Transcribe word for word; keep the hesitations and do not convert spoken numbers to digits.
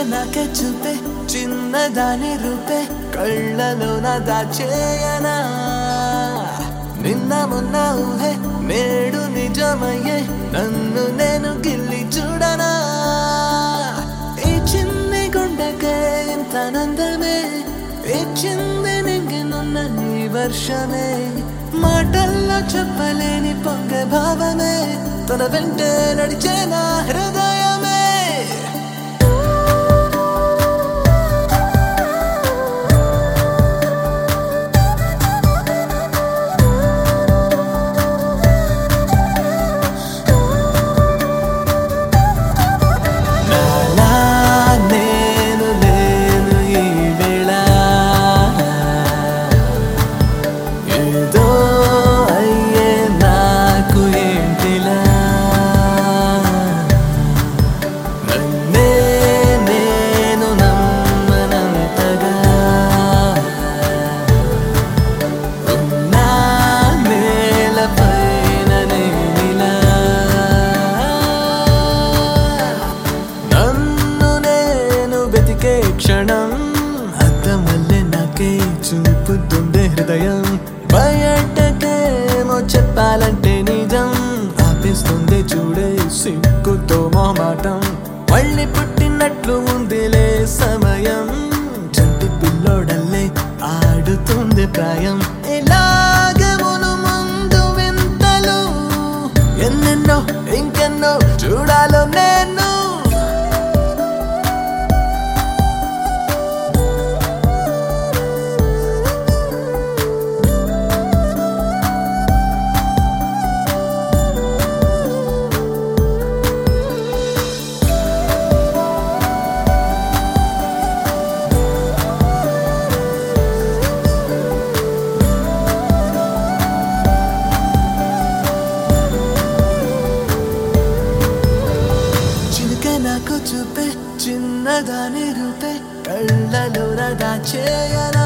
నాకే చూపే చిన్నదాని రూపే కళ్ళలో నా దాచేయనా నిన్న మొన్న ఊహే నేడు నిజమయ్యే నన్ను నేను గిల్లి చూడనా ఈ చిన్ని గుండెకే ఇంత నందమే ఇచ్చింది నింగినున్న నీ వర్షమే మాటల్లో చెప్పలేని పొంగ భావమే తన వెంటే నడిచే నా హృదయమే క్షణం అద్దమల్లే నాకే చూపుతుండే హృదయం బయటకేమో చెప్పాలంటే నిజం ఆపిస్తుంది చూడే సిగ్గుతో మొహమాటం మళ్ళీ పుట్టినట్లు ఉందిలే సమయం చంటి పిల్లోడల్లే ఆడుతుంది ప్రాయం ఇలాగే మును ముందు వింతలు ఎన్నెన్నో ఇంకెన్నో చూడాలో నేను నాకు చూపే చిన్నదాని రూపే కళ్ళలో దాచేయనా